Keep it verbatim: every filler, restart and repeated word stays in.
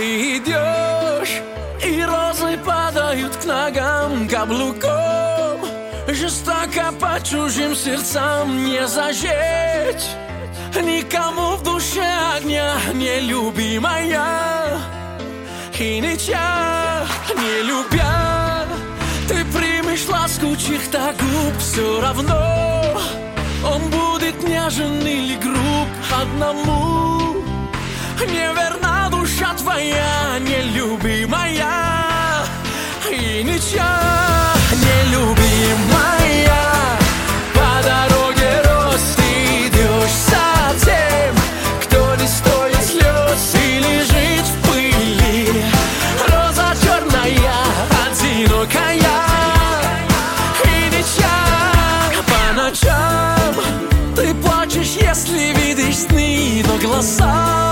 Ты идешь, и розы падают к ногам каблуком. Жестоко по чужим сердцам не зажечь никому в душе огня, нелюбимая. И ничья, не любя, ты примешь ласку чьих-то губ. Все равно он будет нежен или груб. Одному неверна душа твоя, нелюбимая. И ничья, нелюбимая. По дороге роз ты идешь за тем, кто не стоит слез и лежит в пыли. Роза черная, одинокая. И ничья, по ночам ты плачешь, если видишь сны, но глаза